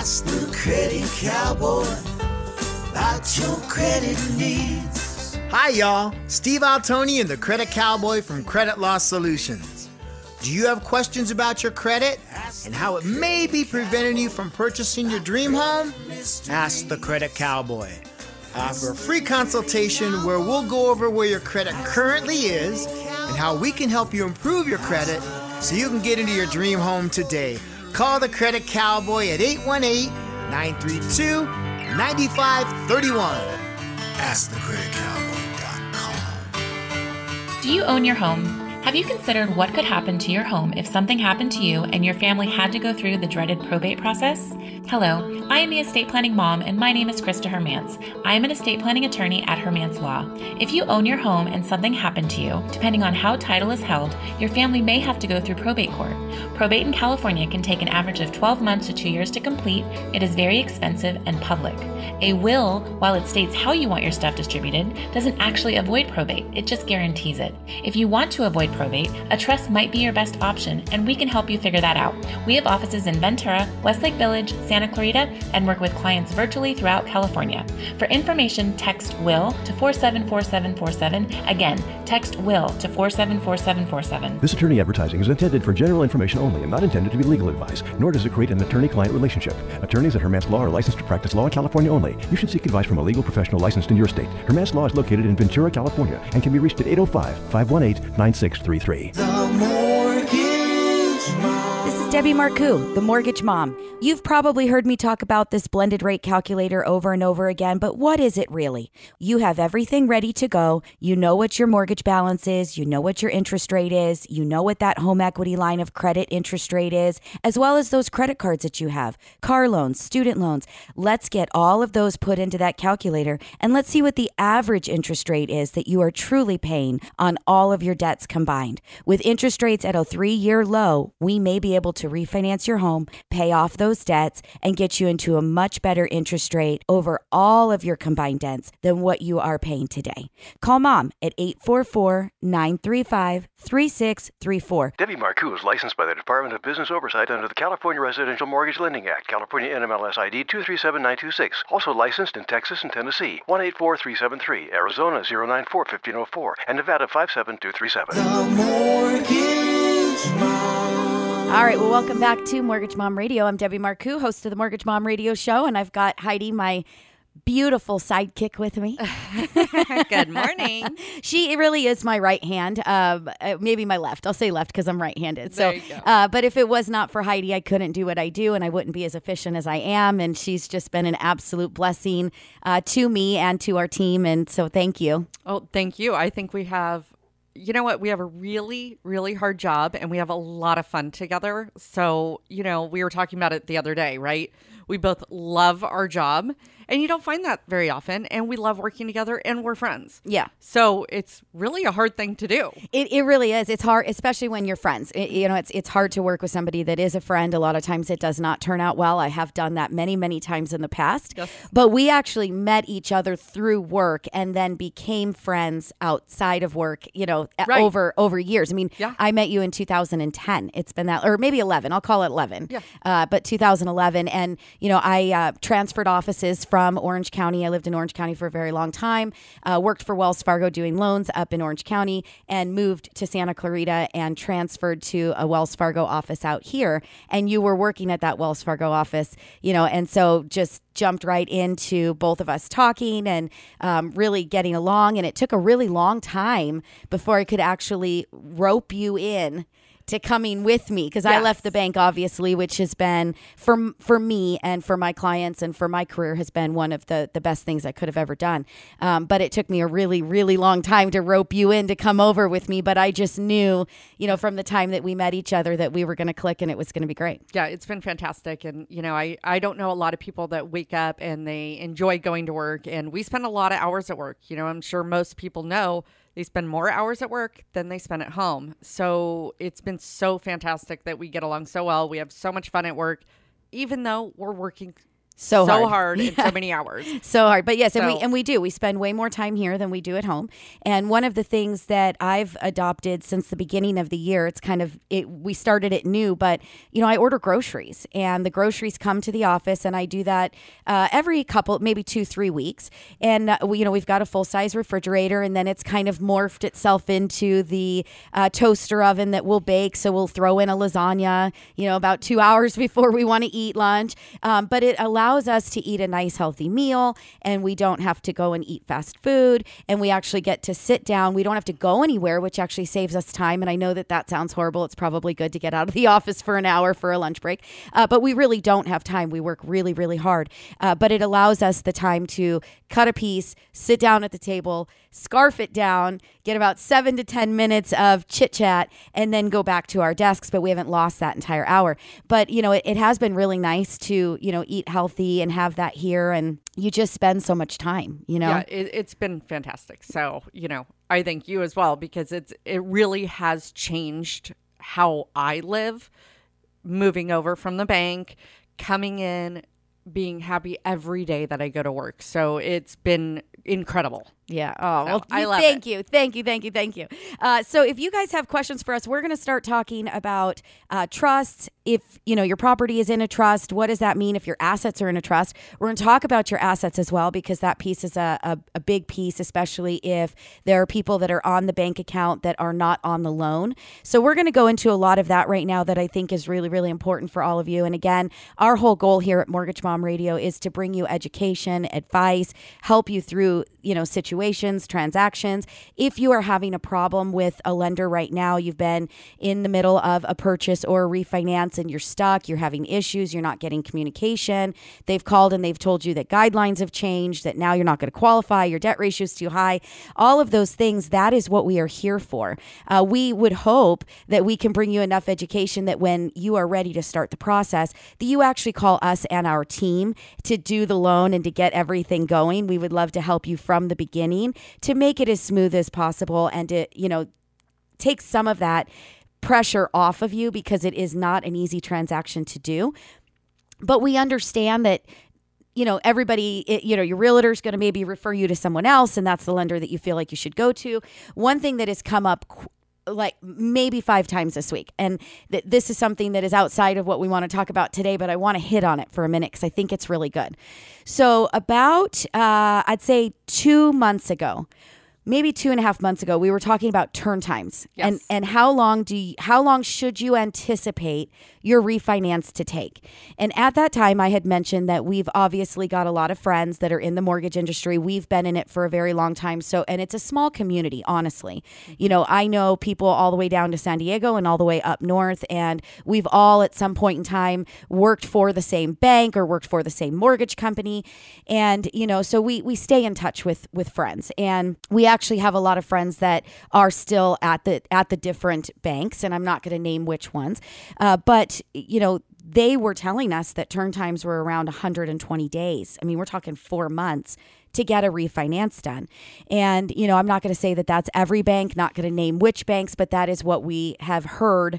Ask the Credit Cowboy about your credit needs. Hi, y'all. Steve Altoni and the Credit Cowboy from Credit Law Solutions. Do you have questions about your credit and how it may be preventing you from purchasing your dream home? Ask the Credit Cowboy. I offer a free consultation where we'll go over where your credit currently is and how we can help you improve your credit so you can get into your dream home today. Call the Credit Cowboy at 818-932-9531. AskTheCreditCowboy.com. Do you own your home? Have you considered what could happen to your home if something happened to you and your family had to go through the dreaded probate process? Hello, I am the estate planning mom, and my name is Krista Hermance. I am an estate planning attorney at Hermance Law. If you own your home and something happened to you, depending on how title is held, your family may have to go through probate court. Probate in California can take an average of 12 months to 2 years to complete. It is very expensive and public. A will, while it states how you want your stuff distributed, doesn't actually avoid probate. It just guarantees it. If you want to avoid probate, a trust might be your best option, and we can help you figure that out. We have offices in Ventura, Westlake Village, Santa Clarita, and work with clients virtually throughout California. For information, text WILL to 474747. Again, text WILL to 474747. This attorney advertising is intended for general information only and not intended to be legal advice, nor does it create an attorney-client relationship. Attorneys at Hermance Law are licensed to practice law in California only. You should seek advice from a legal professional licensed in your state. Hermance Law is located in Ventura, California, and can be reached at 805-518-9633. The Mortgage Mom. This is Debbie Marcoux, the Mortgage Mom. You've probably heard me talk about this blended rate calculator over and over again, but what is it really? You have everything ready to go. You know what your mortgage balance is. You know what your interest rate is. You know what that home equity line of credit interest rate is, as well as those credit cards that you have, car loans, student loans. Let's get all of those put into that calculator, and let's see what the average interest rate is that you are truly paying on all of your debts combined. With interest rates at a 3-year low, we may be able to refinance your home, pay off those debts, and get you into a much better interest rate over all of your combined debts than what you are paying today. Call Mom at 844-935-3634. Debbie Marcoux is licensed by the Department of Business Oversight under the California Residential Mortgage Lending Act, California NMLS ID 237926. Also licensed in Texas and Tennessee, 184373, Arizona 094-1504, and Nevada 57237. The Mortgage Mom. All right, well, welcome back to Mortgage Mom Radio. I'm Debbie Marcoux, host of the Mortgage Mom Radio Show, and I've got Heidi, my beautiful sidekick, with me. Good morning. She really is my right hand, maybe my left. I'll say left because I'm right-handed. There you go. But if it was not for Heidi, I couldn't do what I do, and I wouldn't be as efficient as I am. And she's just been an absolute blessing to me and to our team. And so thank you. Oh, thank you. I think we have, you know what? We have a really, really hard job, and we have a lot of fun together. So, you know, we were talking about it the other day, right? We both love our job, and you don't find that very often. And we love working together, and we're friends. Yeah. So it's really a hard thing to do. It really is. It's hard, especially when you're friends. It's hard to work with somebody that is a friend. A lot of times it does not turn out well. I have done that many, many times in the past. Yes. But we actually met each other through work and then became friends outside of work, Right. over years. I mean, Yeah. I met you in 2010. It's been that, or maybe 11. I'll call it 11. Yeah. But 2011. And, I transferred offices from Orange County. I lived in Orange County for a very long time, worked for Wells Fargo doing loans up in Orange County, and moved to Santa Clarita and transferred to a Wells Fargo office out here. And you were working at that Wells Fargo office, and so just jumped right into both of us talking and really getting along. And it took a really long time before I could actually rope you in to coming with me, because I Yes. left the bank, obviously, which has been for me and for my clients and for my career has been one of the best things I could have ever done. But it took me a really, really long time to rope you in to come over with me. But I just knew, from the time that we met each other that we were going to click and it was going to be great. Yeah, it's been fantastic. And, I don't know a lot of people that wake up and they enjoy going to work. And we spend a lot of hours at work. I'm sure most people know they spend more hours at work than they spend at home. So it's been so fantastic that we get along so well. We have so much fun at work, even though we're working So hard in so many hours. So hard. But yes, and we do. We spend way more time here than we do at home. And one of the things that I've adopted since the beginning of the year, we started it new, but I order groceries, and the groceries come to the office, and I do that every couple, maybe 2-3 weeks. And we've got a full-size refrigerator, and then it's kind of morphed itself into the toaster oven that we'll bake. So we'll throw in a lasagna, about 2 hours before we want to eat lunch. But it allows us to eat a nice healthy meal, and we don't have to go and eat fast food, and we actually get to sit down. We don't have to go anywhere, which actually saves us time. And I know that sounds horrible. It's probably good to get out of the office for an hour for a lunch break. But we really don't have time. We work really, really hard. But it allows us the time to cut a piece, sit down at the table, scarf it down, get about 7 to 10 minutes of chit chat, and then go back to our desks. But we haven't lost that entire hour. But, it has been really nice to, eat healthy and have that here. And you just spend so much time, Yeah, it's been fantastic. So, I thank you as well, because it really has changed how I live, moving over from the bank, coming in, being happy every day that I go to work. So it's been incredible. Yeah. Oh, well, I love thank you. Thank you. So if you guys have questions for us, we're going to start talking about trusts. If, your property is in a trust, what does that mean if your assets are in a trust? We're going to talk about your assets as well, because that piece is a big piece, especially if there are people that are on the bank account that are not on the loan. So we're going to go into a lot of that right now that I think is really, really important for all of you. And again, our whole goal here at Mortgage Mom Radio is to bring you education, advice, help you through, situations, transactions. If you are having a problem with a lender right now, you've been in the middle of a purchase or a refinance and you're stuck, you're having issues, you're not getting communication. They've called and they've told you that guidelines have changed, that now you're not going to qualify, your debt ratio is too high. All of those things, that is what we are here for. We would hope that we can bring you enough education that when you are ready to start the process, that you actually call us and our team to do the loan and to get everything going. We would love to help you from the beginning to make it as smooth as possible and to, take some of that pressure off of you, because it is not an easy transaction to do. But we understand that, everybody, your realtor is going to maybe refer you to someone else, and that's the lender that you feel like you should go to. One thing that has come up like maybe 5 times this week, and this is something that is outside of what we want to talk about today, but I want to hit on it for a minute because I think it's really good. So about, I'd say 2 months ago, maybe 2.5 months ago, we were talking about turn times. Yes. And how long should you anticipate your refinance to take? And at that time, I had mentioned that we've obviously got a lot of friends that are in the mortgage industry. We've been in it for a very long time. And it's a small community, honestly. I know people all the way down to San Diego and all the way up north, and we've all at some point in time worked for the same bank or worked for the same mortgage company. And, so we stay in touch with friends, and we actually have a lot of friends that are still at the different banks, and I'm not going to name which ones, but they were telling us that turn times were around 120 days. I mean, we're talking 4 months to get a refinance done. And, I'm not going to say that that's every bank, not going to name which banks, but that is what we have heard,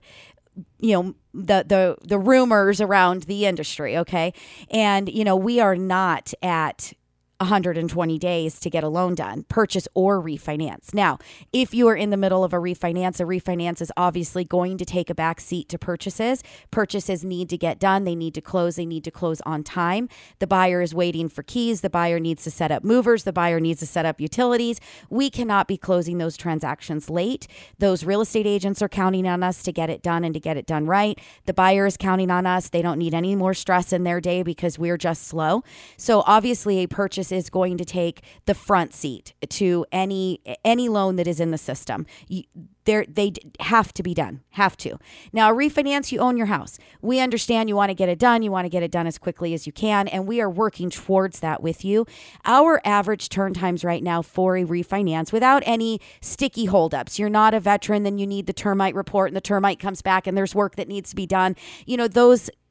the rumors around the industry. Okay. And, we are not at 120 days to get a loan done, purchase or refinance. Now, if you are in the middle of a refinance is obviously going to take a back seat to purchases. Purchases need to get done. They need to close. They need to close on time. The buyer is waiting for keys. The buyer needs to set up movers. The buyer needs to set up utilities. We cannot be closing those transactions late. Those real estate agents are counting on us to get it done and to get it done right. The buyer is counting on us. They don't need any more stress in their day because we're just slow. So obviously a purchase is going to take the front seat to any loan that is in the system. They have to be done. Have to. Now, a refinance, you own your house. We understand you want to get it done. You want to get it done as quickly as you can, and we are working towards that with you. Our average turn times right now for a refinance, without any sticky holdups. You're not a veteran, then you need the termite report, and the termite comes back, and there's work that needs to be done.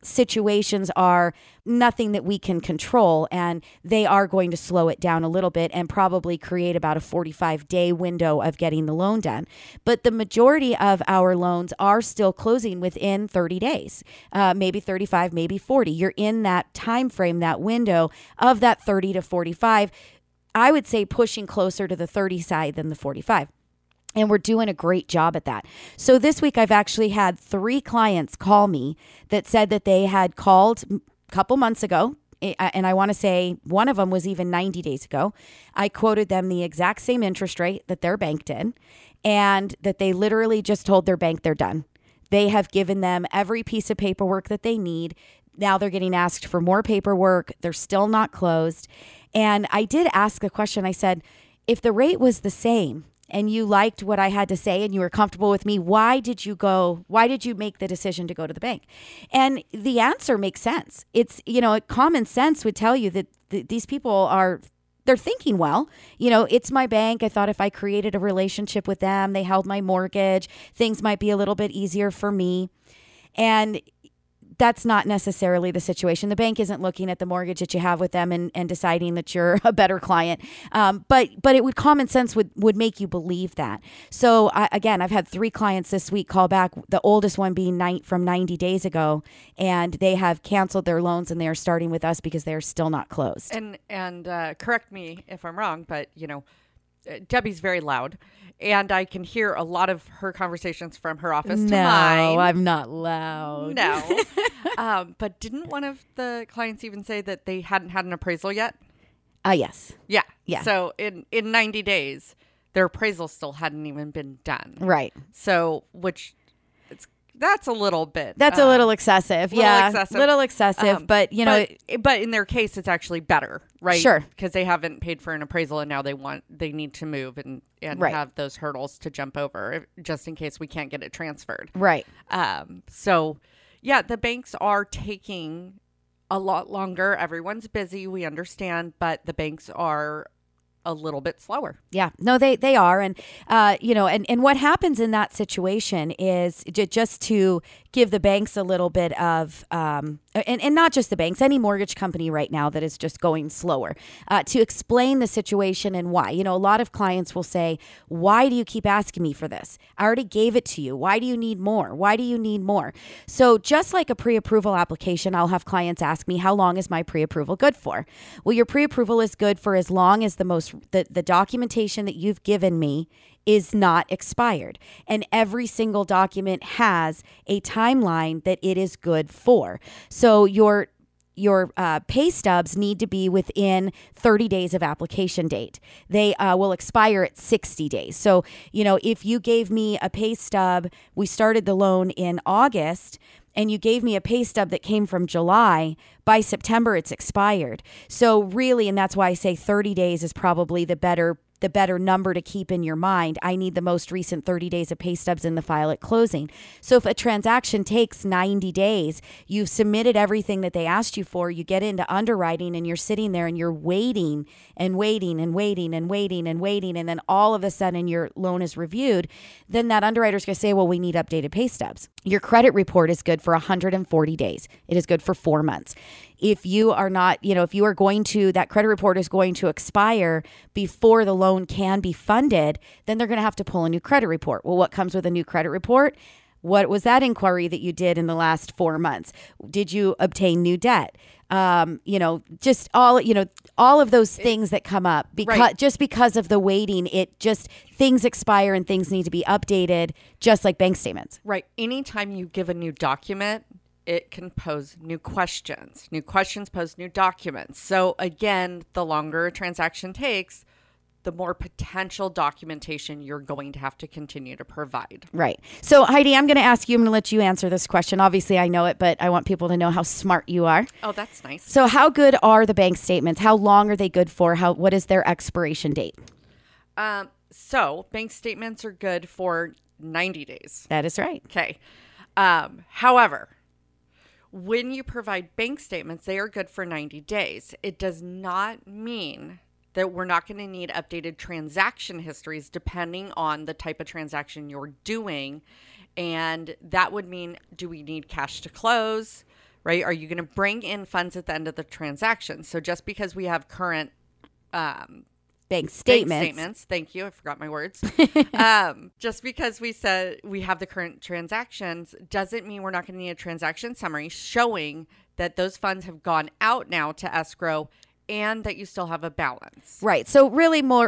situations are nothing that we can control, and they are going to slow it down a little bit and probably create about a 45-day window of getting the loan done. But the majority of our loans are still closing within 30 days, maybe 35, maybe 40. You're in that time frame, that window of that 30 to 45. I would say pushing closer to the 30 side than the 45. And we're doing a great job at that. So this week, I've actually had 3 clients call me that said that they had called a couple months ago. And I want to say one of them was even 90 days ago. I quoted them the exact same interest rate that their bank did, and that they literally just told their bank they're done. They have given them every piece of paperwork that they need. Now they're getting asked for more paperwork. They're still not closed. And I did ask a question. I said, if the rate was the same, and you liked what I had to say and you were comfortable with me, why did you make the decision to go to the bank? And the answer makes sense. It's, common sense would tell you that these people they're thinking, well, it's my bank. I thought if I created a relationship with them, they held my mortgage, things might be a little bit easier for me. And that's not necessarily the situation. The bank isn't looking at the mortgage that you have with them and deciding that you're a better client. But common sense would make you believe that. So again, I've had 3 clients this week call back, the oldest one being from 90 days ago, and they have canceled their loans and they are starting with us because they're still not closed. And correct me if I'm wrong, but Debbie's very loud, and I can hear a lot of her conversations from her office to mine. No, I'm not loud. No. But didn't one of the clients even say that they hadn't had an appraisal yet? Yes. Yeah. Yeah. So in 90 days, their appraisal still hadn't even been done. Right. So, that's a little bit. That's a little excessive. Little excessive. But but in their case, it's actually better, right? Sure. Because they haven't paid for an appraisal, and now they need to move and right. have those hurdles to jump over, just in case we can't get it transferred. Right. So, yeah, the banks are taking a lot longer. Everyone's busy. We understand, but the banks are a little bit slower. Yeah, no, they are. And, and what happens in that situation is just to give the banks a little bit of, and not just the banks, any mortgage company right now that is just going slower, to explain the situation and why. A lot of clients will say, why do you keep asking me for this? I already gave it to you. Why do you need more? Why do you need more? So just like a pre-approval application, I'll have clients ask me, how long is my pre-approval good for? Well, your pre-approval is good for as long as the documentation that you've given me is not expired. And every single document has a timeline that it is good for. So your pay stubs need to be within 30 days of application date. They will expire at 60 days. So, if you gave me a pay stub, we started the loan in August, and you gave me a pay stub that came from July, by September it's expired. So really, and that's why I say 30 days is probably the better number to keep in your mind. I need the most recent 30 days of pay stubs in the file at closing. So if a transaction takes 90 days, you've submitted everything that they asked you for, you get into underwriting and you're sitting there and you're waiting and waiting and waiting and waiting and waiting, and then all of a sudden your loan is reviewed, then that underwriter's going to say, well, we need updated pay stubs. Your credit report is good for 140 days. It is good for 4 months. If you are not, if you are going to, that credit report is going to expire before the loan can be funded, then they're going to have to pull a new credit report. Well, what comes with a new credit report? What was that inquiry that you did in the last 4 months? Did you obtain new debt? Just all of those things that come up because of the waiting, things expire and things need to be updated, just like bank statements. Right. Anytime you give a new document, it can pose new questions. New questions pose new documents. So again, the longer a transaction takes, the more potential documentation you're going to have to continue to provide. Right. So Heidi, I'm going to let you answer this question. Obviously, I know it, but I want people to know how smart you are. Oh, that's nice. So how good are the bank statements? How long are they good for? What is their expiration date? So bank statements are good for 90 days. That is right. Okay. However, when you provide bank statements, they are good for 90 days. It does not mean that we're not going to need updated transaction histories depending on the type of transaction you're doing. And that would mean, do we need cash to close, right? Are you going to bring in funds at the end of the transaction? So just because we have current bank statements. Thank you. I forgot my words. Just because we said we have the current transactions doesn't mean we're not going to need a transaction summary showing that those funds have gone out now to escrow and that you still have a balance. Right. So really more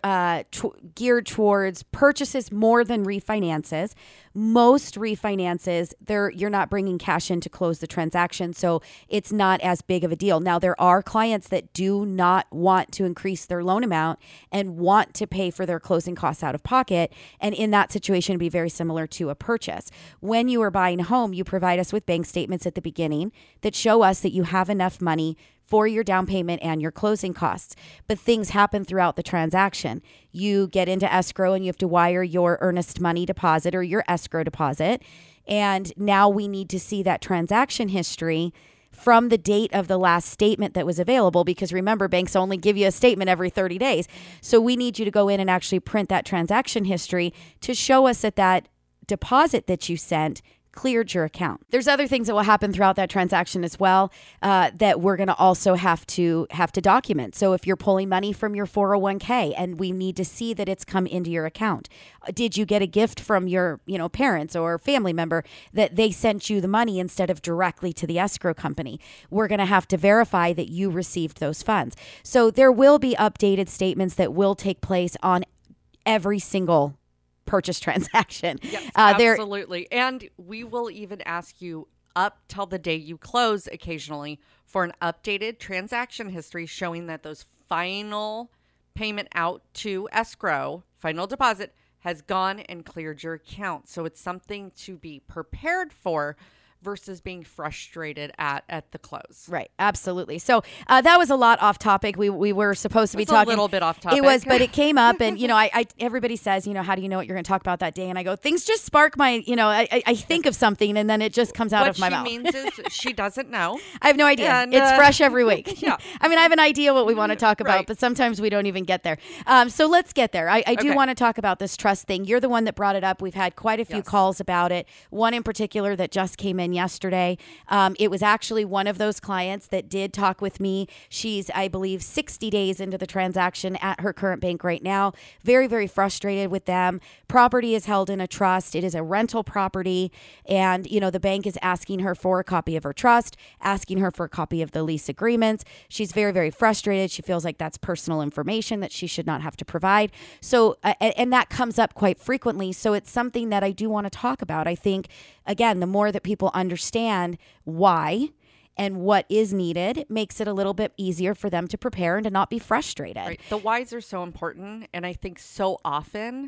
geared towards purchases more than refinances. Most refinances, you're not bringing cash in to close the transaction, so it's not as big of a deal. Now, there are clients that do not want to increase their loan amount and want to pay for their closing costs out of pocket, and in that situation, it'd be very similar to a purchase. When you are buying a home, you provide us with bank statements at the beginning that show us that you have enough money for your down payment and your closing costs. But things happen throughout the transaction. You get into escrow and you have to wire your earnest money deposit or your escrow deposit. And now we need to see that transaction history from the date of the last statement that was available, because remember, banks only give you a statement every 30 days. So we need you to go in and actually print that transaction history to show us that deposit that you sent cleared your account. There's other things that will happen throughout that transaction as well that we're going to also have to document. So if you're pulling money from your 401k and we need to see that it's come into your account, did you get a gift from your parents or family member that they sent you the money instead of directly to the escrow company? We're going to have to verify that you received those funds. So there will be updated statements that will take place on every single purchase transaction. Yes, absolutely. And we will even ask you up till the day you close occasionally for an updated transaction history showing that those final payment out to escrow, final deposit, has gone and cleared your account. So it's something to be prepared for versus being frustrated at the close. Right. Absolutely. So that was a lot off topic. We were supposed to be talking a little bit off topic. It was, but it came up and, I everybody says, how do you know what you're going to talk about that day? And I go, things just spark my, I think of something and then it just comes out of my mouth. What she means is she doesn't know. I have no idea. And, it's fresh every week. Yeah. I mean, I have an idea what we want to talk about, Right. but sometimes we don't even get there. So let's get there. I do want to talk about this trust thing. You're the one that brought it up. We've had quite a few calls about it. One in particular that just came in yesterday. It was actually one of those clients that did talk with me. She's, I believe, 60 days into the transaction at her current bank right now. Very, very frustrated with them. Property is held in a trust. It is a rental property. And, the bank is asking her for a copy of her trust, asking her for a copy of the lease agreements. She's very, very frustrated. She feels like that's personal information that she should not have to provide. So, and that comes up quite frequently. So it's something that I do want to talk about. I think, again, the more that people understand why and what is needed makes it a little bit easier for them to prepare and to not be frustrated. Right. The whys are so important. And I think so often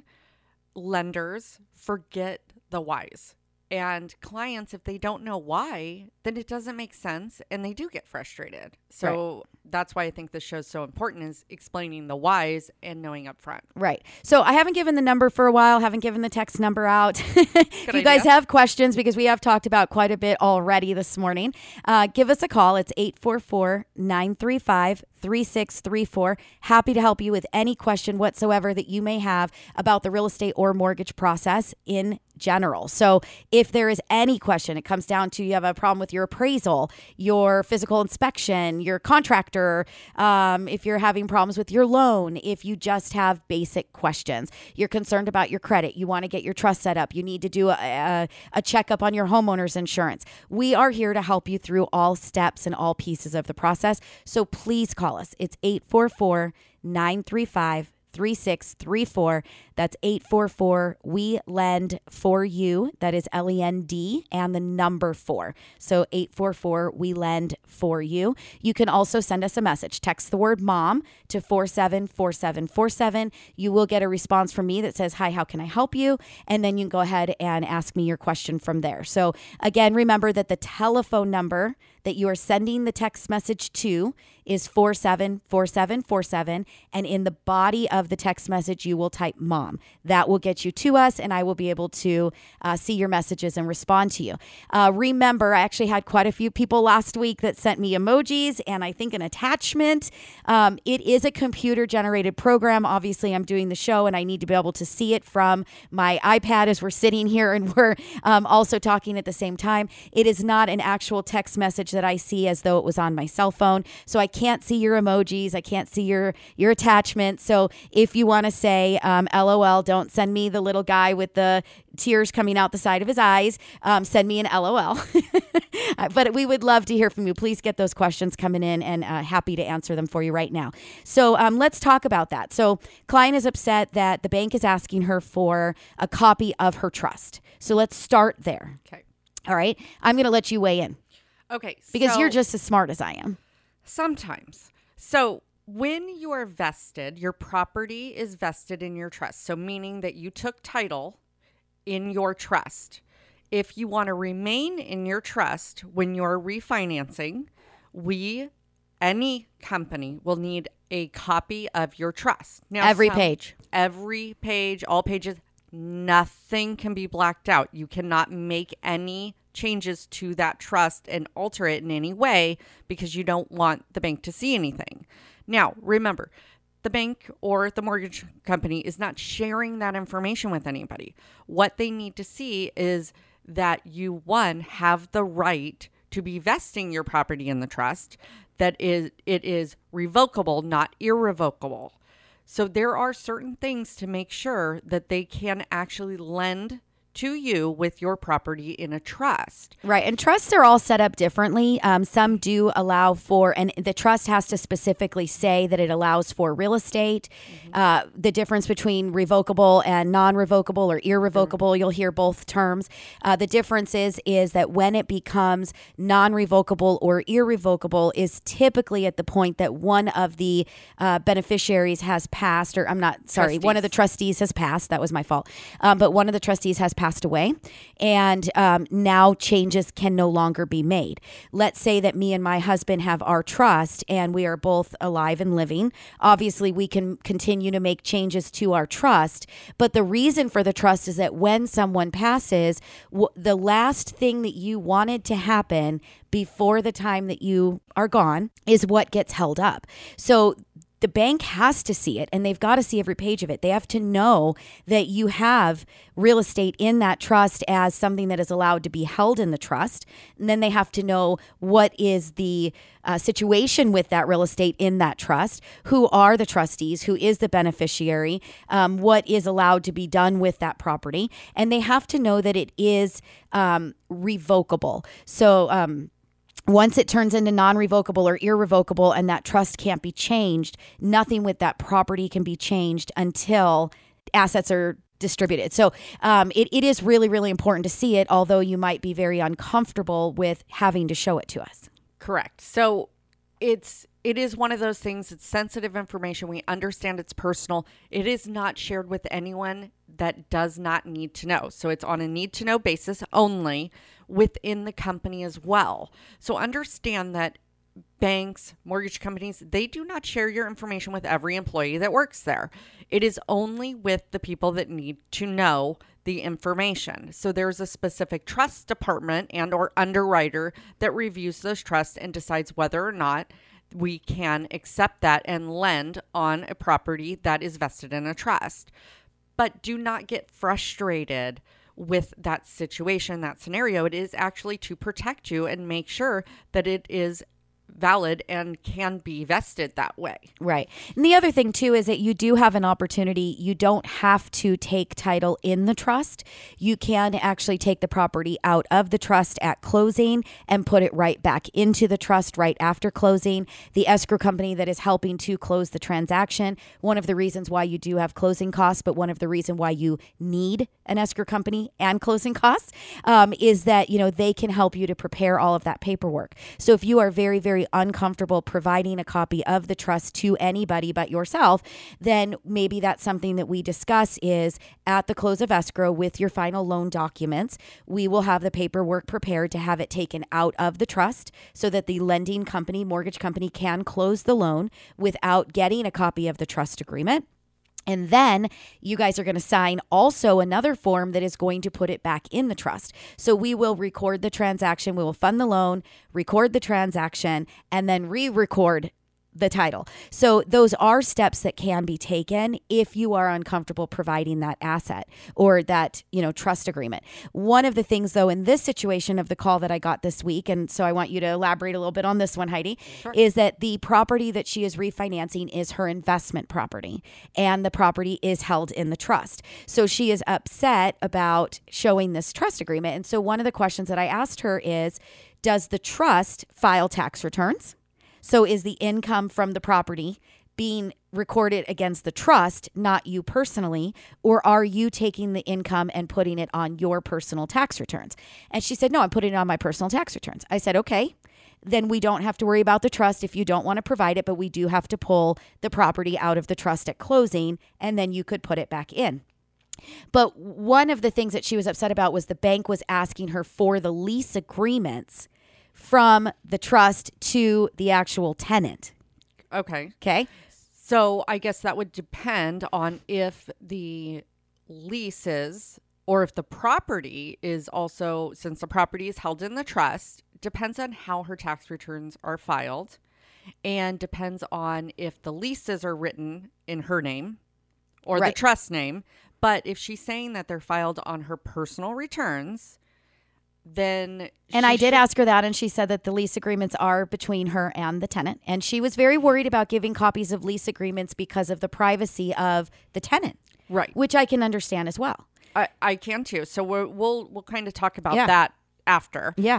lenders forget the whys. And clients, if they don't know why, then it doesn't make sense and they do get frustrated. So that's why I think this show is so important, is explaining the whys and knowing up front. Right. So I haven't given the number for a while, haven't given the text number out. If you guys have questions, because we have talked about quite a bit already this morning, give us a call. It's 844-935-3634. Happy to help you with any question whatsoever that you may have about the real estate or mortgage process in general. So if there is any question, it comes down to you have a problem with your appraisal, your physical inspection, your contractor, if you're having problems with your loan, if you just have basic questions, you're concerned about your credit, you want to get your trust set up, you need to do a checkup on your homeowner's insurance. We are here to help you through all steps and all pieces of the process. So please call us. It's 844-935-3634. That's 844-WE-LEND-4U. That is LEND and the number 4. So 844-WE-LEND-4U. You can also send us a message. Text the word mom to 474747. You will get a response from me that says, hi, how can I help you? And then you can go ahead and ask me your question from there. So again, remember that the telephone number that you are sending the text message to is 474747. And in the body of the text message, you will type mom. That will get you to us, and I will be able to see your messages and respond to you. Remember, I actually had quite a few people last week that sent me emojis and I think an attachment. It is a computer-generated program. Obviously, I'm doing the show, and I need to be able to see it from my iPad as we're sitting here and we're also talking at the same time. It is not an actual text message that I see as though it was on my cell phone. So I can't see your emojis. I can't see your attachment. So if you want to say LOL, don't send me the little guy with the tears coming out the side of his eyes. Send me an LOL. But we would love to hear from you. Please get those questions coming in, and happy to answer them for you right now. So let's talk about that. So client is upset that the bank is asking her for a copy of her trust. So let's start there. Okay. All right. I'm going to let you weigh in. Okay. Because you're just as smart as I am. Sometimes. So when you are vested, your property is vested in your trust. So meaning that you took title in your trust. If you want to remain in your trust when you're refinancing, any company will need a copy of your trust. Now, every page, all pages, nothing can be blacked out. You cannot make any changes to that trust and alter it in any way because you don't want the bank to see anything. Now, remember, the bank or the mortgage company is not sharing that information with anybody. What they need to see is that you, one, have the right to be vesting your property in the trust, that it is revocable, not irrevocable. So there are certain things to make sure that they can actually lend to you with your property in a trust. Right. And trusts are all set up differently. Some do allow for, and the trust has to specifically say that it allows for real estate. The difference between revocable and non-revocable or irrevocable, you'll hear both terms. The difference is that when it becomes non-revocable or irrevocable is typically at the point that one of the beneficiaries has passed, or one of the trustees has passed. That was my fault. But one of the trustees has passed away, and now changes can no longer be made. Let's say that me and my husband have our trust and we are both alive and living. Obviously, we can continue to make changes to our trust, but the reason for the trust is that when someone passes, the last thing that you wanted to happen before the time that you are gone is what gets held up. So the bank has to see it, and they've got to see every page of it. They have to know that you have real estate in that trust as something that is allowed to be held in the trust. And then they have to know what is the situation with that real estate in that trust, who are the trustees, who is the beneficiary, what is allowed to be done with that property. And they have to know that it is revocable. So, once it turns into non-revocable or irrevocable and that trust can't be changed, nothing with that property can be changed until assets are distributed. So it is really, really important to see it, although you might be very uncomfortable with having to show it to us. Correct. So it is one of those things. It's sensitive information. We understand it's personal. It is not shared with anyone that does not need to know. So it's on a need to know basis only within the company as well. So understand that banks, mortgage companies, they do not share your information with every employee that works there. It is only with the people that need to know the information. So there's a specific trust department and or underwriter that reviews those trusts and decides whether or not we can accept that and lend on a property that is vested in a trust. But do not get frustrated with that situation, that scenario. It is actually to protect you and make sure that it is valid and can be vested that way. Right. And the other thing too is that you do have an opportunity. You don't have to take title in the trust. You can actually take the property out of the trust at closing and put it right back into the trust right after closing. The escrow company that is helping to close the transaction, one of the reasons why you do have closing costs, but one of the reasons why you need an escrow company and closing costs is that, they can help you to prepare all of that paperwork. So if you are very, very very uncomfortable providing a copy of the trust to anybody but yourself, then maybe that's something that we discuss is at the close of escrow with your final loan documents, we will have the paperwork prepared to have it taken out of the trust so that the lending company, mortgage company, can close the loan without getting a copy of the trust agreement. And then you guys are going to sign also another form that is going to put it back in the trust. So we will record the transaction. We will fund the loan, record the transaction, and then re-record the title. So those are steps that can be taken if you are uncomfortable providing that asset or that, trust agreement. One of the things though, in this situation of the call that I got this week, and so I want you to elaborate a little bit on this one, Heidi, Sure. is that the property that she is refinancing is her investment property and the property is held in the trust. So she is upset about showing this trust agreement. And so one of the questions that I asked her is, does the trust file tax returns? So is the income from the property being recorded against the trust, not you personally, or are you taking the income and putting it on your personal tax returns? And she said, no, I'm putting it on my personal tax returns. I said, okay, then we don't have to worry about the trust if you don't want to provide it, but we do have to pull the property out of the trust at closing, and then you could put it back in. But one of the things that she was upset about was the bank was asking her for the lease agreements from the trust to the actual tenant. Okay. Okay. So I guess that would depend on if the leases or if the property is also, since the property is held in the trust, depends on how her tax returns are filed and depends on if the leases are written in her name or Right. the trust name. But if she's saying that they're filed on her personal returns, then And I did ask her that, and she said that the lease agreements are between her and the tenant. And she was very worried about giving copies of lease agreements because of the privacy of the tenant, Right. which I can understand as well. I can too. So we'll kind of talk about Yeah. that after. Yeah.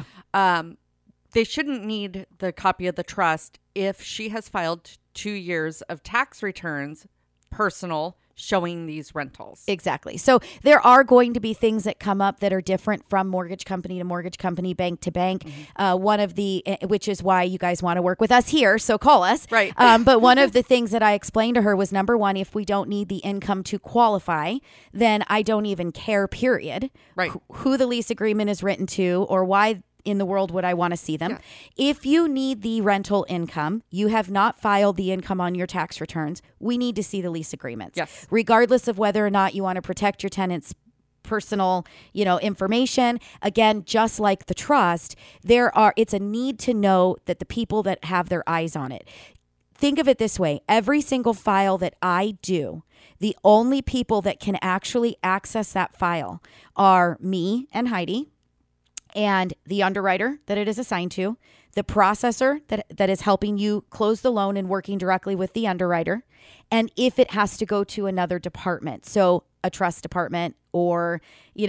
They shouldn't need the copy of the trust if she has filed 2 years of tax returns, personal, showing these rentals. Exactly. So there are going to be things that come up that are different from mortgage company to mortgage company, bank to bank. One of the, which is why you guys want to work with us here. So call us. Right. But one of the things that I explained to her was, number one, if we don't need the income to qualify, then I don't even care, period. Right. Who the lease agreement is written to or why in the world would I want to see them. Yeah. If you need the rental income, you have not filed the income on your tax returns, we need to see the lease agreements. Yes. Regardless of whether or not you want to protect your tenants' personal, information. Again, just like the trust, it's a need to know that the people that have their eyes on it. Think of it this way. Every single file that I do, the only people that can actually access that file are me and Heidi, and the underwriter that it is assigned to, the processor that is helping you close the loan and working directly with the underwriter, and if it has to go to another department, so a trust department or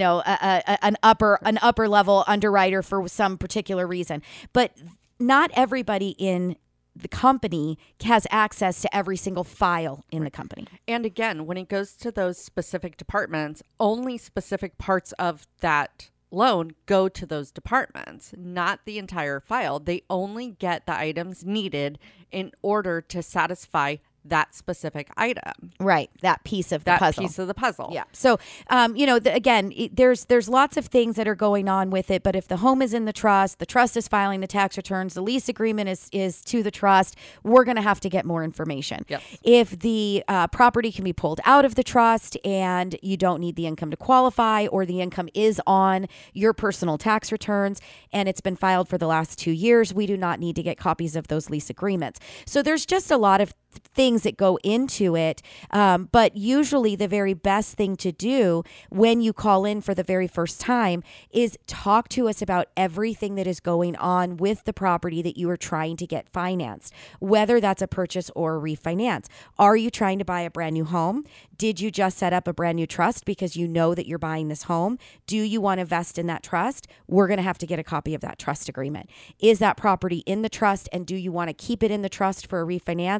an upper level underwriter for some particular reason. But not everybody in the company has access to every single file in the company. And again, when it goes to those specific departments, only specific parts of that loan go to those departments, not the entire file. They only get the items needed in order to satisfy that specific item. Right. That piece of the that puzzle. piece of the puzzle. Yeah. So, again, there's lots of things that are going on with it. But if the home is in the trust is filing the tax returns, the lease agreement is to the trust, we're going to have to get more information. Yes. If the property can be pulled out of the trust and you don't need the income to qualify, or the income is on your personal tax returns and it's been filed for the last 2 years, we do not need to get copies of those lease agreements. So there's just a lot of things that go into it. But usually the very best thing to do when you call in for the very first time is talk to us about everything that is going on with the property that you are trying to get financed, whether that's a purchase or a refinance. Are you trying to buy a brand new home? Did you just set up a brand new trust because you know that you're buying this home? Do you want to vest in that trust? We're going to have to get a copy of that trust agreement. Is that property in the trust, and do you want to keep it in the trust for a refinance? We're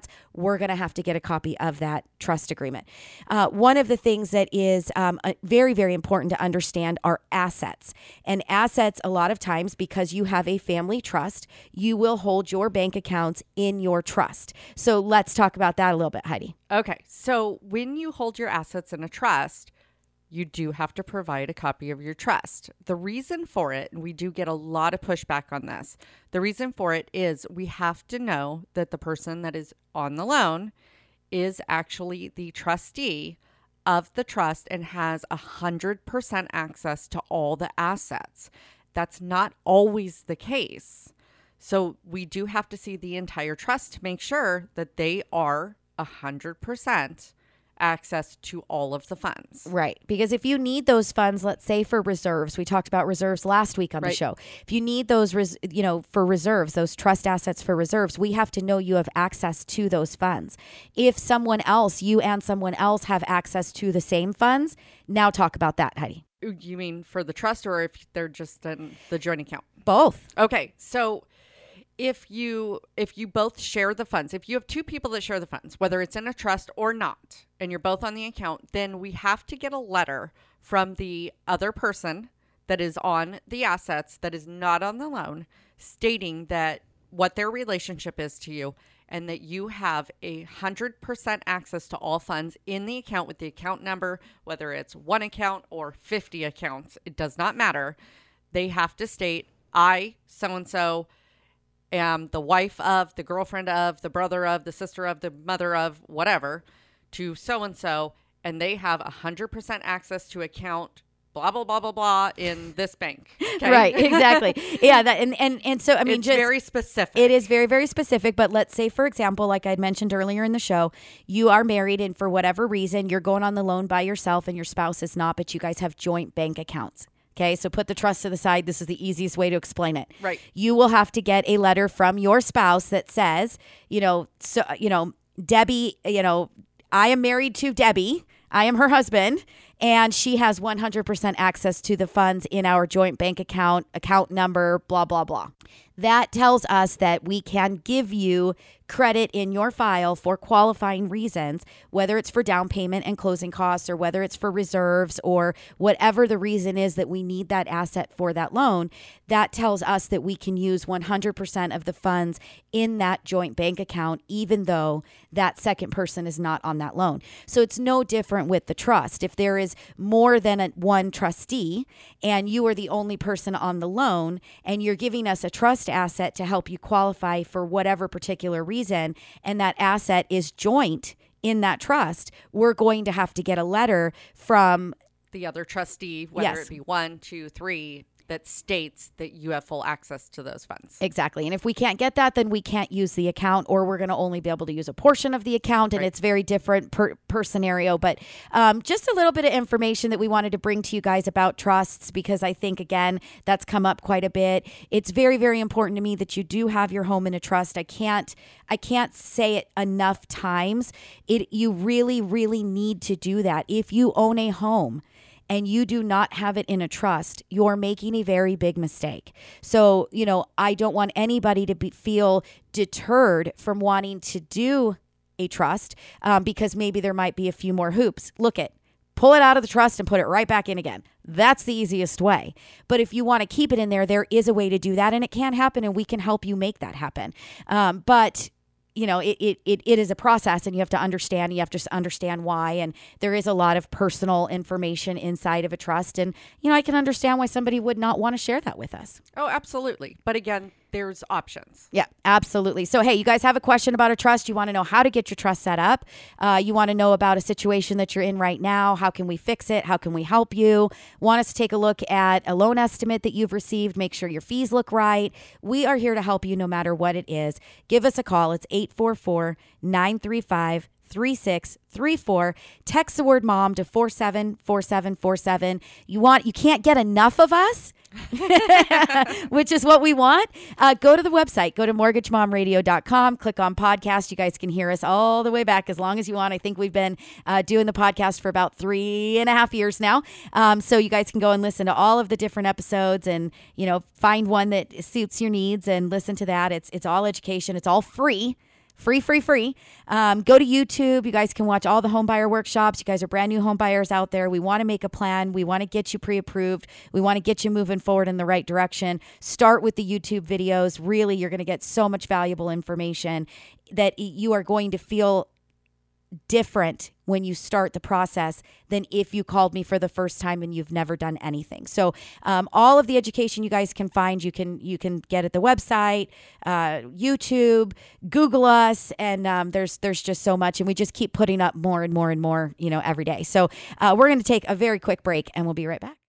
we're going to have to get a copy of that trust agreement. One of the things that is very, very important to understand are assets. And assets, a lot of times, because you have a family trust, you will hold your bank accounts in your trust. So let's talk about that a little bit, Heidi. Okay. So when you hold your assets in a trust, you do have to provide a copy of your trust. The reason for it, and we do get a lot of pushback on this, the reason for it is we have to know that the person that is on the loan is actually the trustee of the trust and has 100% access to all the assets. That's not always the case. So we do have to see the entire trust to make sure that they are 100% access to all of the funds. Right. Because if you need those funds, let's say for reserves, we talked about reserves last week on the show. If you need those, for reserves, those trust assets for reserves, we have to know you have access to those funds. If you and someone else have access to the same funds, now talk about that, Heidi. You mean for the trust or if they're just in the joint account? Both. Okay. So if you both share the funds, if you have two people that share the funds, whether it's in a trust or not, and you're both on the account, then we have to get a letter from the other person that is on the assets that is not on the loan, stating that what their relationship is to you and that you have 100% access to all funds in the account with the account number, whether it's one account or 50 accounts, it does not matter. They have to state, I, so-and-so, am the wife of, the girlfriend of, the brother of, the sister of, the mother of, whatever, to so-and-so, and they have 100% access to account blah, blah, blah, blah, blah in this bank. Okay? Right, exactly. Yeah, that and so, I mean, it's very specific. It is very, very specific, but let's say, for example, like I mentioned earlier in the show, you are married and for whatever reason, you're going on the loan by yourself and your spouse is not, but you guys have joint bank accounts. Okay, so put the trust to the side. This is the easiest way to explain it. Right. You will have to get a letter from your spouse that says, Debbie, I am married to Debbie. I am her husband, and she has 100% access to the funds in our joint bank account number, blah, blah, blah. That tells us that we can give you credit in your file for qualifying reasons, whether it's for down payment and closing costs or whether it's for reserves or whatever the reason is that we need that asset for that loan. That tells us that we can use 100% of the funds in that joint bank account, even though that second person is not on that loan. So it's no different with the trust. If there is more than one trustee and you are the only person on the loan and you're giving us a trust asset to help you qualify for whatever particular reason, and that asset is joint in that trust, we're going to have to get a letter from the other trustee, whether it be 1, 2, 3, that states that you have full access to those funds. Exactly. And if we can't get that, then we can't use the account, or we're going to only be able to use a portion of the account. And it's very different per scenario. But just a little bit of information that we wanted to bring to you guys about trusts, because I think, again, that's come up quite a bit. It's very, very important to me that you do have your home in a trust. I can't say it enough times. You really, really need to do that. If you own a home and you do not have it in a trust, you're making a very big mistake. So, I don't want anybody to feel deterred from wanting to do a trust because maybe there might be a few more hoops. Pull it out of the trust and put it right back in again. That's the easiest way. But if you want to keep it in there, there is a way to do that, and it can happen, and we can help you make that happen. But it is a process, and you have to understand why. And there is a lot of personal information inside of a trust. And, I can understand why somebody would not want to share that with us. Oh, absolutely. But again, there's options. Yeah, absolutely. So, hey, you guys have a question about a trust. You want to know how to get your trust set up. You want to know about a situation that you're in right now. How can we fix it? How can we help you? Want us to take a look at a loan estimate that you've received. Make sure your fees look right. We are here to help you no matter what it is. Give us a call. It's 844-935-3634. Text the word mom to 474747. You can't get enough of us, which is what we want. Go to the website, go to mortgagemomradio.com, click on podcast. You guys can hear us all the way back as long as you want. I think we've been doing the podcast for about 3.5 years now. So you guys can go and listen to all of the different episodes and, find one that suits your needs and listen to that. It's all education. It's all free Free. Go to YouTube. You guys can watch all the home buyer workshops. You guys are brand new home buyers out there. We want to make a plan. We want to get you pre-approved. We want to get you moving forward in the right direction. Start with the YouTube videos. Really, you're going to get so much valuable information that you are going to feel different when you start the process than if you called me for the first time and you've never done anything. So all of the education you guys can find, you can get at the website, YouTube, Google us, and there's just so much, and we just keep putting up more and more and more, every day. So we're going to take a very quick break, and we'll be right back.